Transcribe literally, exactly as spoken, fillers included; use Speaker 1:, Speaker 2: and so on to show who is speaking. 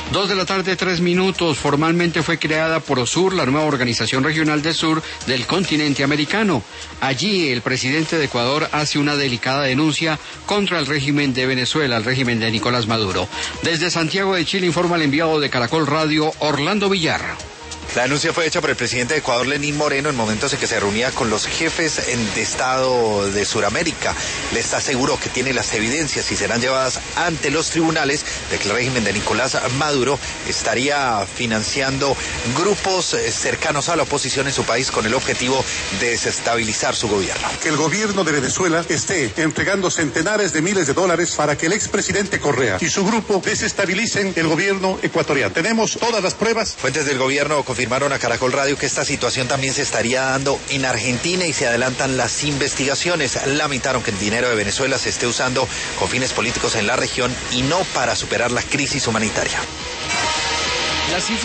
Speaker 1: Dos de la tarde, tres minutos. Formalmente fue creada Prosur, la nueva organización regional del sur del continente americano. Allí el presidente de Ecuador hace una delicada denuncia contra el régimen de Venezuela, el régimen de Nicolás Maduro. Desde Santiago de Chile informa el enviado de Caracol Radio, Orlando Villar.
Speaker 2: La denuncia fue hecha por el presidente de Ecuador, Lenín Moreno, en momentos en que se reunía con los jefes de Estado de Sudamérica. Les aseguró que tiene las evidencias y serán llevadas ante los tribunales de que el régimen de Nicolás Maduro estaría financiando grupos cercanos a la oposición en su país con el objetivo de desestabilizar su gobierno.
Speaker 3: Que el gobierno de Venezuela esté entregando centenares de miles de dólares para que el expresidente Correa y su grupo desestabilicen el gobierno ecuatoriano. Tenemos todas las pruebas.
Speaker 2: Fuentes del gobierno confirmaron a Caracol Radio que esta situación también se estaría dando en Argentina y se adelantan las investigaciones. Lamentaron que el dinero de Venezuela se esté usando con fines políticos en la región y no para superar la crisis humanitaria.
Speaker 1: La cifra